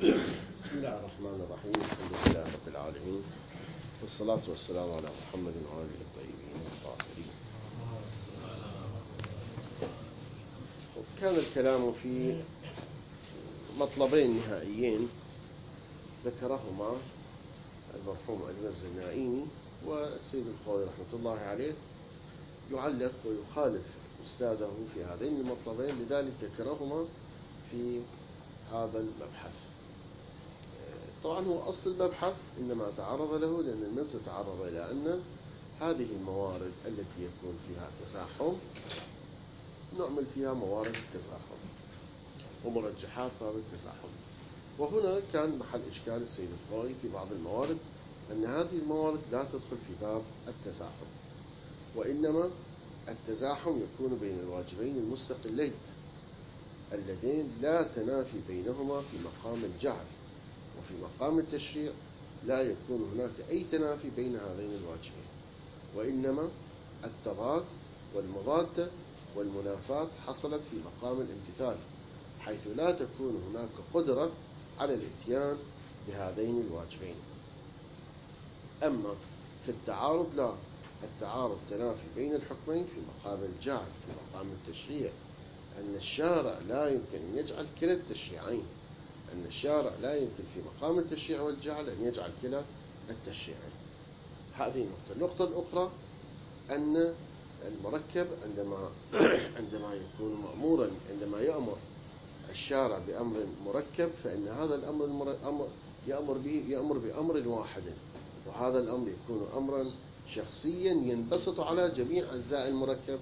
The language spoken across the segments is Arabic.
بسم الله الرحمن الرحيم. الحمد لله رب العالمين، والصلاة والسلام على محمد وآله الطيبين الطاهرين. كان الكلام في مطلبين نهائيين ذكرهما المرحوم المرزا النائيني، والسيد الخوئي رحمة الله عليه يعلق ويخالف أستاذه في هذين المطلبين، لذلك ذكرهما في هذا المبحث. طبعا هو أصل المبحث إنما تعرض له لأن المرزا تعرض إلى أن هذه الموارد التي يكون فيها تزاحم نعمل فيها موارد التزاحم ومرجحات باب التزاحم. وهنا كان محل إشكال السيد الخوئي في بعض الموارد أن هذه الموارد لا تدخل في باب التزاحم، وإنما التزاحم يكون بين الواجبين المستقلين اللذين لا تنافي بينهما في مقام الجعل، وفي مقام التشريع لا يكون هناك أي تنافي بين هذين الواجبين، وإنما التضاد والمضادة والمنافاة حصلت في مقام الامتثال، حيث لا تكون هناك قدرة على الاتيان بهذين الواجبين. أما في التعارض لا، التعارض تنافي بين الحكمين في مقام الجعل في مقام التشريع، أن الشارع لا يمكن أن يجعل كلا التشريعين، أن الشارع لا يمكن في مقام التشريع والجعل أن يجعل كلا التشريعين. هذه النقطة. النقطة الأخرى أن المركب عندما يكون مأمورا، عندما يأمر الشارع بأمر مركب، فإن هذا الأمر يأمر بأمر واحد، وهذا الأمر يكون أمرا شخصيا ينبسط على جميع أجزاء المركب،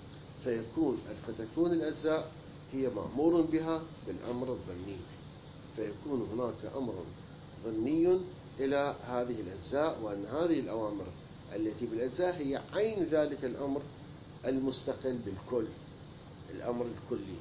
فتكون الأجزاء هي مأمور بها بالأمر الضمني، فيكون هناك أمر ضمني إلى هذه الأجزاء، وأن هذه الأوامر التي بالأجزاء هي عين ذلك الأمر المستقل بالكل، الأمر الكلي،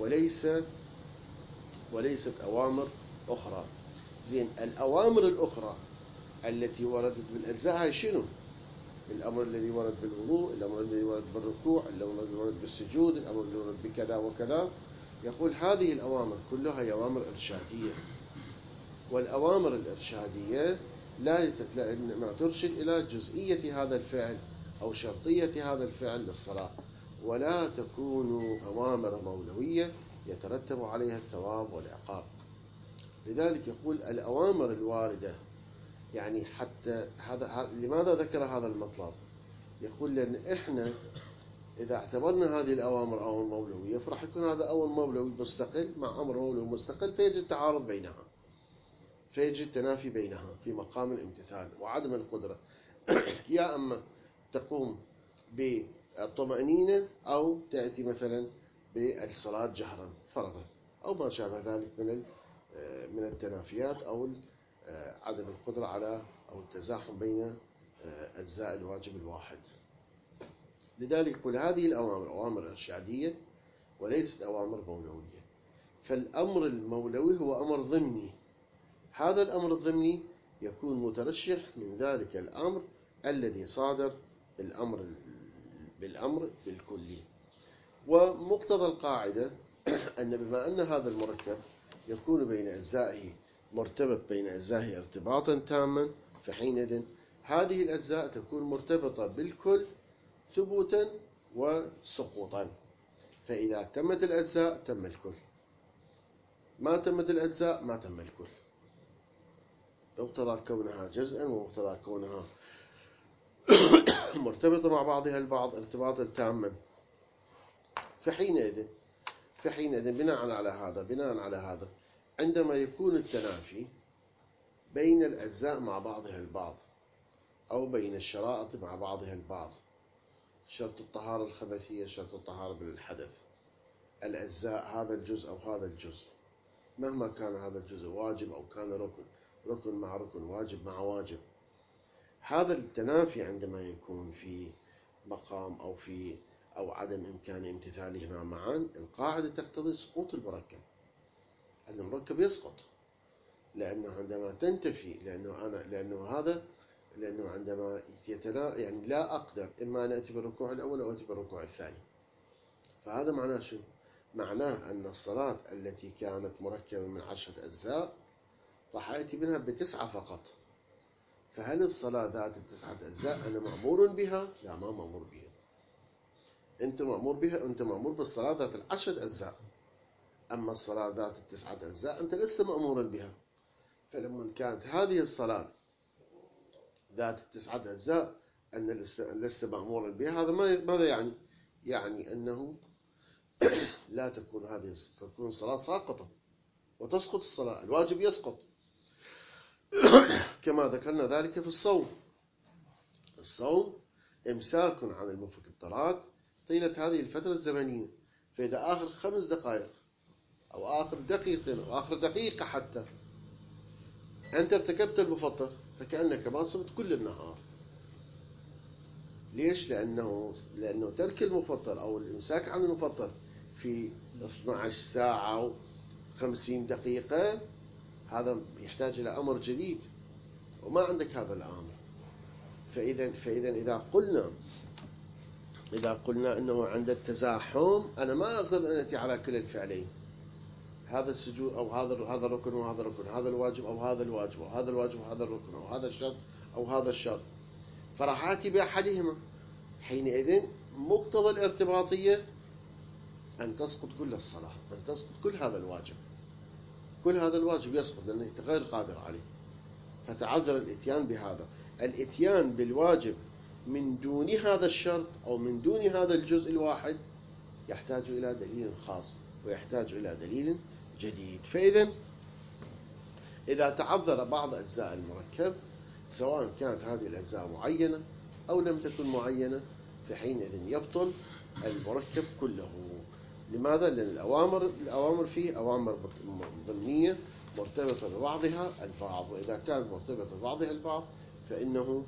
وليست أوامر أخرى. زين، الأوامر الأخرى التي وردت بالأجزاء هي شنو؟ الأمر الذي ورد بالوضوء، الأمر الذي ورد بالركوع، الأمر الذي ورد بالسجود، الأمر الذي ورد بكذا وكذا. يقول هذه الأوامر كلها أوامر إرشادية، والأوامر الإرشادية ما ترشد إلى جزئية هذا الفعل أو شرطية هذا الفعل للصلاة، ولا تكون أوامر مولوية يترتب عليها الثواب والعقاب. لذلك يقول الأوامر الواردة، يعني حتى لماذا ذكر هذا المطلب؟ يقول لأن إحنا إذا اعتبرنا هذه الأوامر أوامر مولوية، فراح يكون هذا أمر مولوي مستقل مع أمر مولوي مستقل، فيجد تعارض بينها، فيجد تنافي بينها في مقام الامتثال وعدم القدرة. يا أما تقوم بالطمأنينة أو تأتي مثلا بالصلاة جهرا فرضا، أو ما شابه ذلك من التنافيات أو عدم القدرة على أو التزاحم بين أجزاء الواجب الواحد. لذلك يقول هذه الأوامر أوامر إرشادية وليست أوامر مولوية. فالأمر المولوي هو أمر ضمني، هذا الأمر الضمني يكون مترشح من ذلك الأمر الذي صادر بالأمر بالكلي. ومقتضى القاعدة أن بما أن هذا المركب يكون بين أجزائه مرتبط بين أجزائه ارتباطا تاما، فحينئذ هذه الأجزاء تكون مرتبطة بالكل ثبوتا وسقوطا، فإذا تمت الأجزاء تم الكل، ما تمت الأجزاء ما تم الكل، مقتضى كونها جزءا ومقتضى كونها مرتبطة مع بعضها البعض ارتباطا تاما. فحينئذ بناء على هذا عندما يكون التنافي بين الأجزاء مع بعضها البعض أو بين الشرائط مع بعضها البعض، شرط الطهارة الخبثية، شرط الطهارة بالحدث، الأجزاء هذا الجزء أو هذا الجزء، مهما كان هذا الجزء واجب أو كان ركن مع ركن، واجب مع واجب، هذا التنافي عندما يكون في مقام أو عدم إمكان امتثالهما معا، القاعدة تقتضي سقوط المركب، أن المركب يسقط، لأنه عندما تنتفي، لأنه عندما يعني لا أقدر إما أن أتي بالركوع الأول أو أتي بالركوع الثاني. فهذا معناه شو؟ معناه أن الصلاة التي كانت مركبة من 10 أجزاء راح آتي منها ب9 فقط. فهل الصلاة ذات ال9 أجزاء أنا مأمور بها؟ لا، ما مأمور بها. أنت مأمور بها، أنت مأمور بالصلاة ذات ال10 أجزاء. أما الصلاة ذات ال9 أجزاء أنت لست مأمورا بها. فلما كانت هذه الصلاة ذات ال9 أجزاء أن لست مأمورا بها، هذا ماذا يعني؟ يعني أنه لا تكون الصلاة ساقطة وتسقط الصلاة، الواجب يسقط. كما ذكرنا ذلك في الصوم. الصوم إمساك عن المفطرات طيلة هذه الفترة الزمنية. فإذا آخر 5 دقائق أو آخر دقيقتين أو آخر دقيقة حتى أنت ارتكبت المفطر، فكأنك ما صمت كل النهار. ليش؟ لأنه ترك المفطر أو الإمساك عن المفطر في 12 ساعة و50 دقيقة هذا يحتاج إلى أمر جديد، وما عندك هذا الأمر. فإذا إذا قلنا أنه عند التزاحم أنا ما أقدر أن أتي على كل الفعلين، هذا السجود أو هذا الركن وهذا الركن، هذا الواجب أو هذا الواجب، أو هذا الواجب وهذا الركن، أو هذا الشرط أو هذا الشرط، فراح آتي بأحدهما. حينئذ مقتضى الارتباطية أن تسقط كل الصلاة، أن تسقط كل هذا الواجب. كل هذا الواجب يسقط لأنه أنت غير قادر عليه. فتعذر الإتيان بهذا. الإتيان بالواجب من دون هذا الشرط أو من دون هذا الجزء الواحد يحتاج إلى دليل خاص ويحتاج إلى دليل جديد. إذا تعذر بعض أجزاء المركب سواء كانت هذه الأجزاء معينة أو لم تكن معينة، فحينئذ يبطل المركب كله. لماذا؟ لأن الأوامر فيه أوامر ضمنية مرتبطة ببعضها البعض، وإذا كانت مرتبطة ببعضها البعض فإنه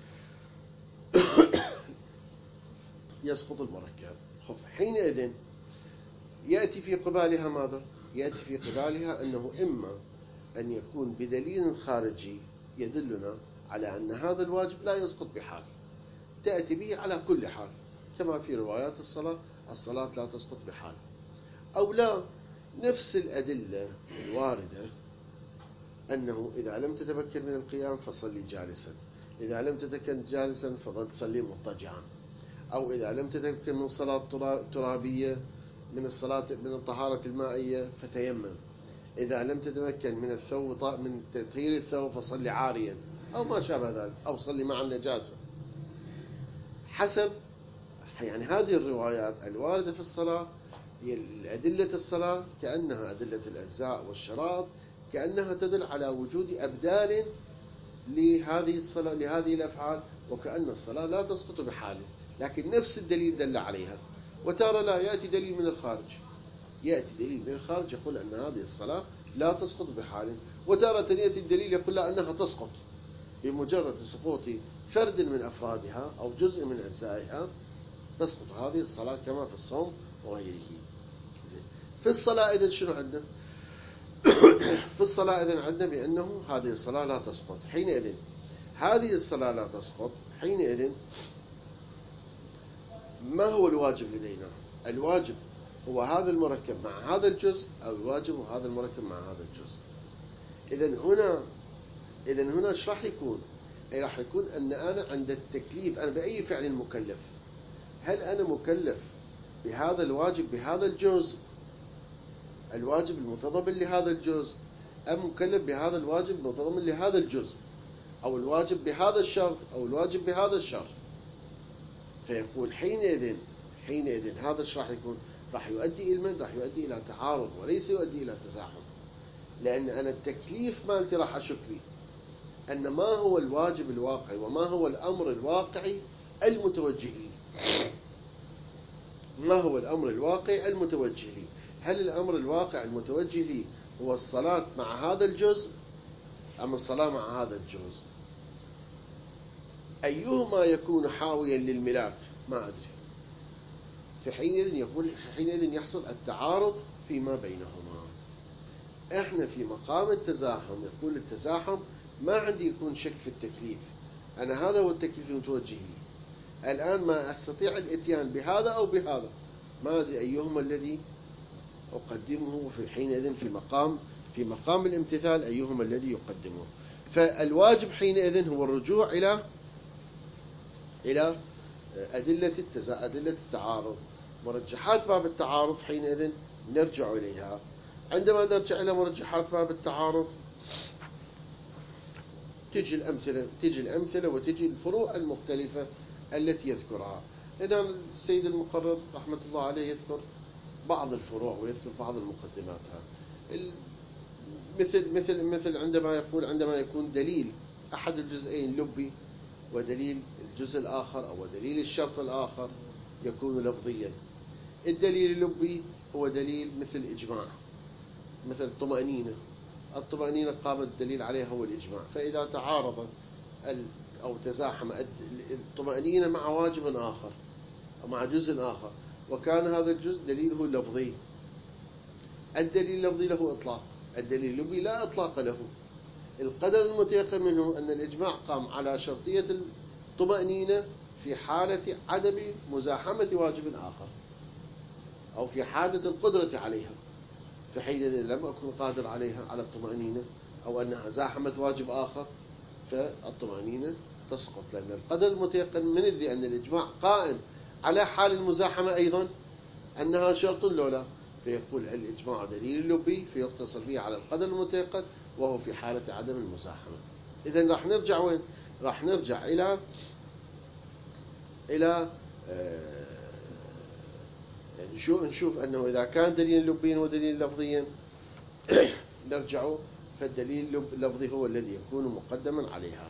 يسقط المركب. حينئذ يأتي في قبالها ماذا؟ يأتي في قبالها أنه إما أن يكون بدليل خارجي يدلنا على أن هذا الواجب لا يسقط بحال، تأتي به على كل حال، كما في روايات الصلاة لا تسقط بحال. أو لا، نفس الأدلة الواردة أنه إذا لم تتمكن من القيام فصلي جالسا، إذا لم تتمكن جالسا فظل تصلي مضطجعا، أو إذا لم تتمكن من صلاة ترابية من الطهارة المائية فتيمم، إذا لم تتمكن من تطهير الثوب فصلي عاريا، أو ما شابه ذلك، أو صلي مع النجاسة. حسب يعني هذه الروايات الواردة في الصلاة هي أدلة الصلاة كأنها أدلة الأجزاء والشراط، كأنها تدل على وجود أبدال لهذه الصلاة لهذه الأفعال، وكأن الصلاة لا تسقط بحال، لكن نفس الدليل دل عليها. وترى لا يأتي دليل من الخارج، يأتي دليل من الخارج يقول أن هذه الصلاة لا تسقط بحال، وتارة يأتي الدليل يقول لا أنها تسقط بمجرد سقوط فرد من أفرادها أو جزء من أجزائها تسقط هذه الصلاة، كما في الصوم وغيره. في الصلاة إذن شنو عندنا؟ في الصلاة إذن عندنا بأنه هذه الصلاة لا تسقط. حينئذ هذه الصلاة لا تسقط، حينئذ ما هو الواجب لدينا؟ الواجب هو هذا المركب مع هذا الجزء، أو الواجب هو هذا المركب مع هذا الجزء. إذن هنا ايش راح يكون؟ أي راح يكون أن أنا عند التكليف أنا بأي فعل مكلف. هل أنا مكلف بهذا الواجب بهذا الجزء، الواجب المتضمن لهذا الجزء، أم مكلف بهذا الواجب المتضمن لهذا الجزء، أو الواجب بهذا الشرط أو الواجب بهذا الشرط؟ فيقول حينئذ هذا ايش راح يكون؟ راح يؤدي إلى من؟ راح يؤدي إلى تعارض وليس يؤدي إلى تزاحم. لأن أنا التكليف مالتي راح أشك فيه أن ما هو الواجب الواقعي وما هو الأمر الواقعي المتوجه لي. ما هو الأمر الواقعي المتوجه لي؟ هل الأمر الواقع المتوجه لي هو الصلاة مع هذا الجزء أم الصلاة مع هذا الجزء؟ أيهما يكون حاويا للملاك؟ ما أدري. حينئذ يحصل التعارض فيما بينهما. احنا في مقام التزاحم يقول التزاحم ما عندي يكون شك في التكليف، أنا هذا هو التكليف المتوجه لي الآن، ما أستطيع الإتيان بهذا أو بهذا، ما أدري أيهما الذي أقدمه في حينئذ في مقام في مقام الامتثال أيهما الذي يقدمه. فالواجب حينئذ هو الرجوع إلى أدلة التعارض، مرجحات باب التعارض حينئذ نرجع إليها. عندما نرجع إلى مرجحات باب التعارض تجي الأمثلة وتجي الفروع المختلفة التي يذكرها. هنا السيد المقرر رحمة الله عليه يذكر بعض الفروع ويذكر بعض المقدماتها، مثل عندما يكون دليل أحد الجزئين لبي ودليل الجزء الآخر أو دليل الشرط الآخر يكون لفظيا. الدليل اللبي هو دليل مثل إجماع، مثل الطمأنينة قام الدليل عليها هو الإجماع. فإذا تعارض أو تزاحم الطمأنينة مع واجب آخر أو مع جزء آخر وكان هذا الجزء دليله لفظي، الدليل اللفظي له إطلاق، الدليل اللبي لا إطلاق له. القدر المتيقن منه أن الإجماع قام على شرطية الطمأنينة في حالة عدم مزاحمة واجب آخر أو في حالة القدرة عليها، فحينئذ لم أكن قادر عليها على الطمأنينة أو أنها زاحمت واجب آخر فالطمأنينة تسقط، لأن القدر المتيقن من أن الإجماع قائم على حال المزاحمة أيضا أنها شرط لولا، فيقول الإجماع دليل لبي فيقتصر فيه على القدر المتيقن وهو في حالة عدم المزاحمة. إذن راح نرجع وين؟ راح نرجع إلى نشوف أنه إذا كان دليل لبيا ودليل لفظيا نرجع، فالدليل اللفظي هو الذي يكون مقدما عليها.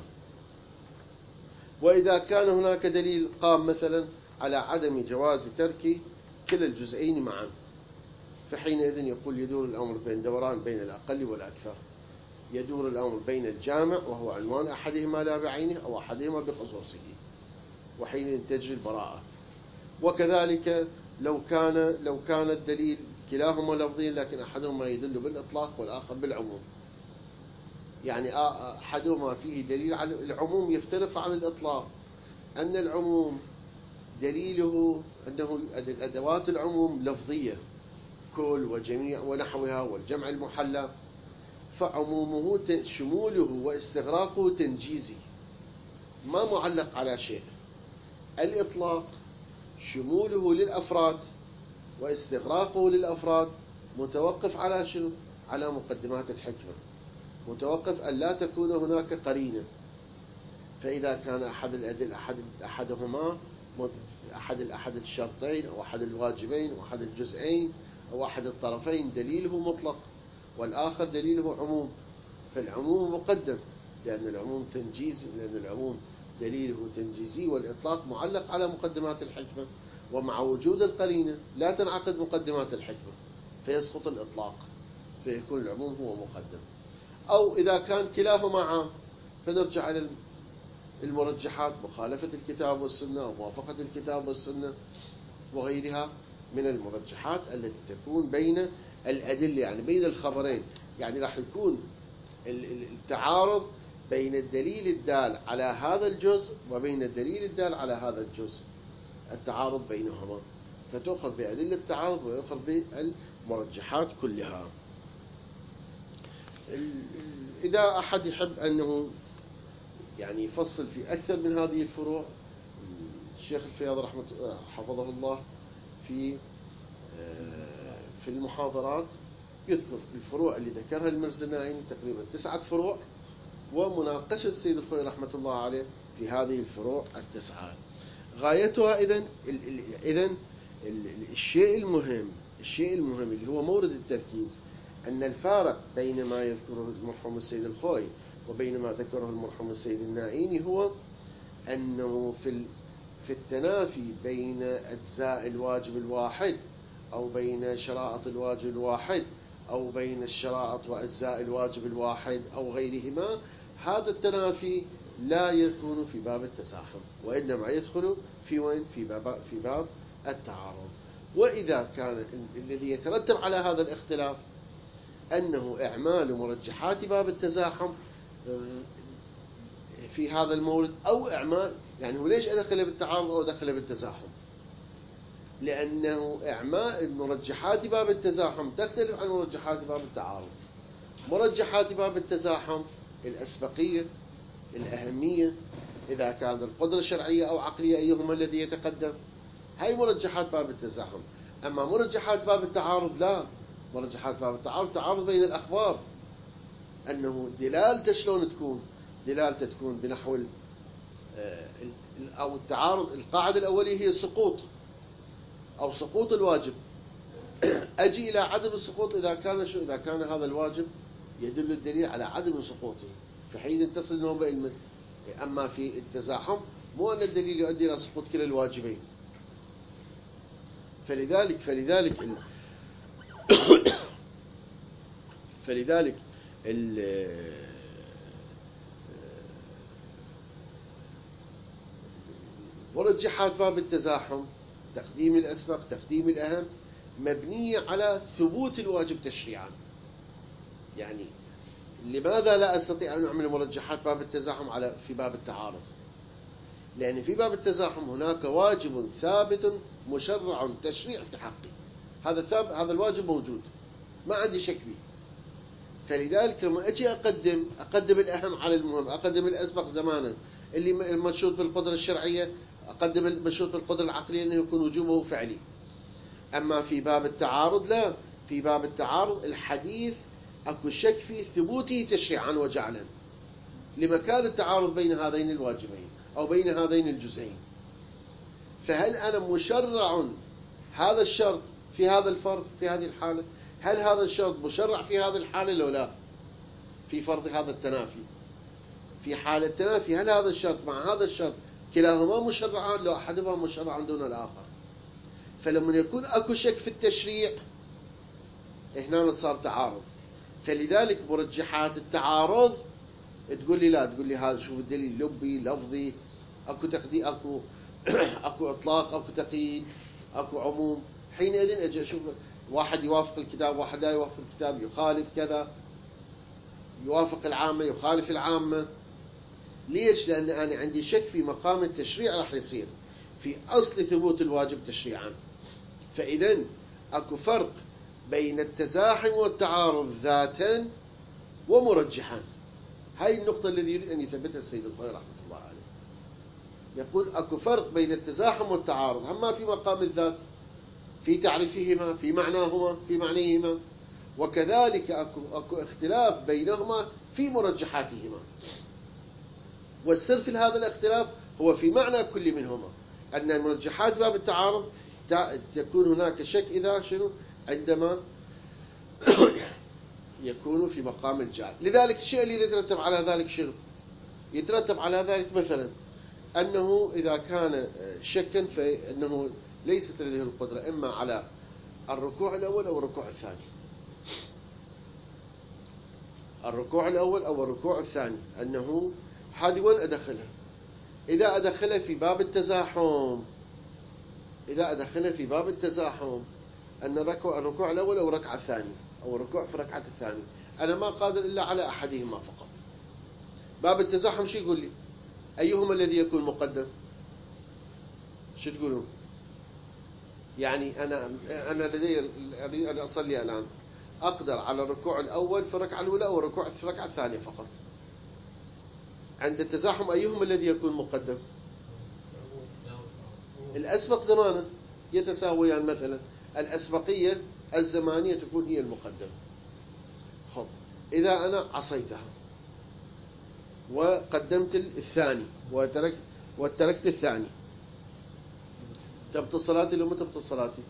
وإذا كان هناك دليل قام مثلا على عدم جواز ترك كلا الجزئين معا، فحينئذ يقول يدور الأمر بين الأقل والأكثر، يدور الأمر بين الجامع وهو عنوان أحدهما لا بعينه أو أحدهما بخصوصه، وحينئذ تجري البراءة. وكذلك لو كان الدليل كلاهما لفظي لكن أحدهما يدل بالإطلاق والآخر بالعموم، يعني أحدهما فيه دليل على العموم يفترق عن الإطلاق، أن العموم دليله أنه الأدوات العموم لفظية كل وجميع ونحوها والجمع المحلى، فعمومه شموله واستغراقه تنجيزي ما معلق على شيء. الإطلاق شموله للأفراد واستغراقه للأفراد متوقف على شنو؟ على مقدمات الحكمة، متوقف أن لا تكون هناك قرينة. فإذا كان أحدهما أحد الشرطين أو أحد الواجبين أو أحد الجزئين أو أحد الطرفين دليله مطلق والآخر دليله عموم، فالعموم مقدم لأن العموم دليله تنجيزي والإطلاق معلق على مقدمات الحكمة، ومع وجود القرينة لا تنعقد مقدمات الحكمة فيسقط الإطلاق، فيكون العموم هو مقدم. أو إذا كان كلاهما عام فنرجع إلى المرجحات، مخالفة الكتاب والسنة أو موافقة الكتاب والسنة وغيرها من المرجحات التي تكون بين الأدلة، يعني بين الخبرين، يعني راح يكون التعارض بين الدليل الدال على هذا الجزء وبين الدليل الدال على هذا الجزء، التعارض بينهما، فتأخذ بأدلة التعارض ويأخذ بالمرجحات كلها. إذا أحد يحب أنه يعني يفصل في أكثر من هذه الفروع، الشيخ الفياض حفظه الله في المحاضرات يذكر الفروع اللي ذكرها المرزنائي تقريبا 9 فروع، ومناقشة السيد الخوئي رحمة الله عليه في هذه الفروع 9. غايتها إذن الشيء المهم اللي هو مورد التركيز، أن الفارق بين ما يذكره المرحوم السيد الخوئي وبين ما ذكره المرحوم السيد النائيني هو أنه في التنافي بين أجزاء الواجب الواحد أو بين شرائط الواجب الواحد أو بين الشرائط وأجزاء الواجب الواحد أو غيرهما، هذا التنافي لا يكون في باب التزاحم، وإنما يدخل في وين؟ في باب التعارض. وإذا كان الذي يترتب على هذا الاختلاف أنه إعمال مرجحات باب التزاحم في هذا المورد أو إعمال، يعني هو ليش أدخل بالتعارض أو أدخل بالتزاحم؟ لأنه إعمال مرجحات باب التزاحم تختلف عن مرجحات باب التعارض. مرجحات باب التزاحم: الأسبقية، الأهمية، إذا كان القدرة شرعية أو عقلية أيهما الذي يتقدم. هاي مرجحات باب التزاحم. أما مرجحات باب التعارض لا. مرجحات باب التعارض تعارض بين الأخبار، أنه دلالته شلون تكون؟ دلالته تكون بنحو أو التعارض. القاعدة الأولية هي السقوط أو سقوط الواجب. أجي إلى عدم السقوط إذا كان هذا الواجب يدل الدليل على عدم سقوطه، فحين تصل النوبة علما. أما في التزاحم مو أن الدليل يؤدي إلى سقوط كلا الواجبين. فلذلك مرجحات باب التزاحم تقديم الأسبق تقديم الأهم مبنية على ثبوت الواجب تشريعا. يعني لماذا لا أستطيع أن أعمل مرجحات باب التزاحم في باب التعارض؟ لأن في باب التزاحم هناك واجب ثابت مشرع تشريع في حقي، هذا الواجب موجود، ما عندي شك به. فلذلك لما أجي أقدم الأهم على المهم، أقدم الأسبق زمانا اللي المشروط بالقدرة الشرعية، أقدم المشروط بالقدرة العقلية أنه يكون وجوبه فعلي. أما في باب التعارض لا. في باب التعارض الحديث أكو شك في ثبوته تشريعا وجعلا لمكان التعارض بين هذين الواجبين أو بين هذين الجزئين. فهل أنا مشرع هذا الشرط في هذا الفرض في هذه الحالة؟ هل هذا الشرط مشرع في هذه الحالة لو لا؟ في فرض هذا التنافي، في حالة التنافي هل هذا الشرط مع هذا الشرط كلاهما مشرعان لو أحدهما مشرع دون الآخر؟ فلما يكون أكو شك في التشريع هنا صار تعارض. فلذلك مرجحات التعارض تقول لي لا، تقول لي هذا شوف الدليل لبي لفظي، أكو تقديم، أكو إطلاق، أكو تقييد، أكو عموم. حينئذ أجي أشوف واحد يوافق الكتاب، واحد لا يوافق الكتاب، يخالف كذا، يوافق العامة، يخالف العامة. ليش؟ لأن أنا عندي شك في مقام التشريع راح يصير في أصل ثبوت الواجب تشريعا. فإذا أكو فرق بين التزاحم والتعارض ذاتا ومرجحا. هاي النقطة الذي يريد أن يثبتها السيد الخوئي رحمة الله عليه. يقول أكو فرق بين التزاحم والتعارض، أما في مقام الذات، في تعريفهما، في معناهما، في معنيهما، وكذلك أكو اختلاف بينهما في مرجحاتهما. والسر في هذا الاختلاف هو في معنى كل منهما، أن المرجحات باب التعارض تكون هناك شك إذا عندما يكون في مقام الجعل. لذلك الشيء الذي يترتب على ذلك شنو؟ يترتب على ذلك مثلا أنه إذا كان شكا فإنه ليست لديه القدرة إما على الركوع الأول أو الركوع الثاني. الركوع الأول أو الركوع الثاني، أنه هذه وين أدخلها؟ إذا أدخلها في باب التزاحم، أن الركوع الأول أو الركعة الثانية أو الركوع في الركعة الثانية، أنا ما قادر إلا على أحدهما فقط. باب التزاحم شو يقول لي؟ أيهما الذي يكون مقدم؟ شو تقولون؟ يعني أنا لدي أريد أن أصلي الآن، أقدر على الركوع الأول في الركعة الأولى أو الركوع في الركعة الثانية فقط. عند التزاحم أيهما الذي يكون مقدم؟ الأسبق زمانا يتساويان، مثلا الأسبقية الزمانية تكون هي المقدمة. خب إذا أنا عصيتها وقدمت الثاني وتركت الثاني، تبطل صلاتي لو ما تبطل صلاتي؟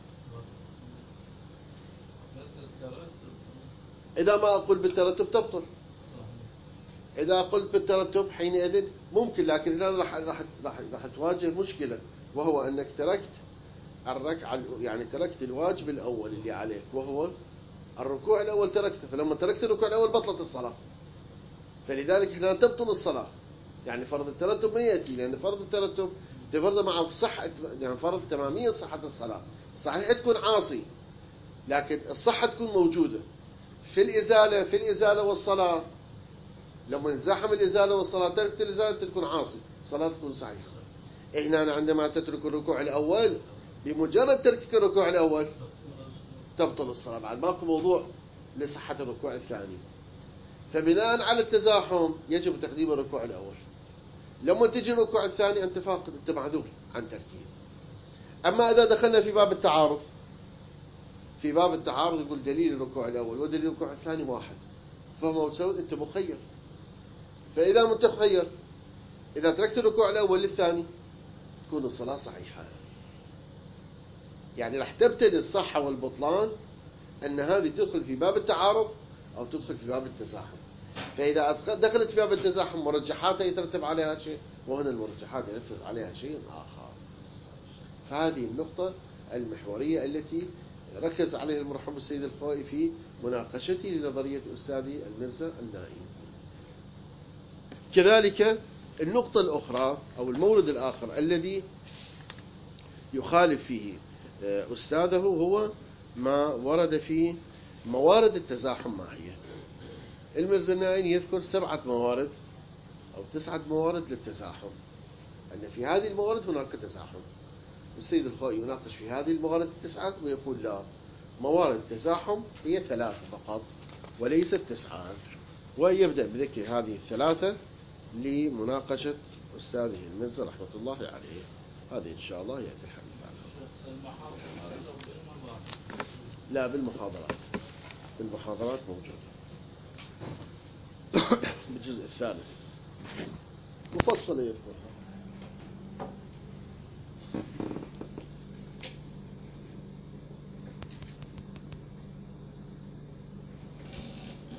إذا ما أقول بالترتب تبطل. إذا قلت بالترتب حينئذ ممكن، لكن الآن راح تواجه مشكلة، وهو أنك تركت الركعة، يعني تركت الواجب الأول اللي عليك وهو الركوع الأول تركته. فلما تركت الركوع الأول بطلت الصلاة، فلذلك هنا تبطل الصلاة. يعني فرض الترتب ما يأتي، لأن فرض الترتب تفرض مع صحة، يعني فرض تمامية صحة الصلاة. صحيح تكون عاصي لكن الصحة تكون موجودة. في الإزالة والصلاة، لما نزاحم الإزالة والصلاة تركت الإزالة تكون عاصي، صلاة تكون صحيحة. هنا عندما تترك الركوع الأول، بمجرد تركك الركوع الأول تبطل الصلاة، بعد ماكو موضوع لصحة الركوع الثاني. فبناء على التزاحم يجب تقديم الركوع الأول. لما تجي الركوع الثاني أنت فاقد، أنت معذور عن تركيه. أما إذا دخلنا في باب التعارض، في باب التعارض يقول دليل الركوع الأول ودليل الركوع الثاني واحد، فما تسوي؟ أنت مخير. فإذا أنت مخير، إذا تركت الركوع الأول للثاني تكون الصلاة صحيحة. يعني راح تبتدي الصحة والبطلان أن هذه تدخل في باب التعارض أو تدخل في باب التزاحم. فإذا دخلت في باب التزاحم مرجحاتها يترتب عليها شيء، وهنا المرجحات يترتب عليها شيء آخر. فهذه النقطة المحورية التي ركز عليها المرحوم السيد الخوئي في مناقشته لنظرية أستاذي المرزا النائي. كذلك النقطة الأخرى أو المورد الآخر الذي يخالف فيه أستاذه هو ما ورد في موارد التزاحم. ما هي؟ المرزا النائي يذكر 7 موارد أو 9 موارد للتزاحم، أن في هذه الموارد هناك تزاحم. السيد الخوئي يناقش في هذه الموارد 9 ويقول لا، موارد التزاحم هي 3 فقط وليست 9، ويبدأ بذكر هذه 3 لمناقشة أستاذه المرزا رحمة الله عليه. هذه إن شاء الله يأتي الحديث عنها. لا، بالمحاضرات، بالمحاضرات موجودة بالجزء الثالث مفصل يذكرها.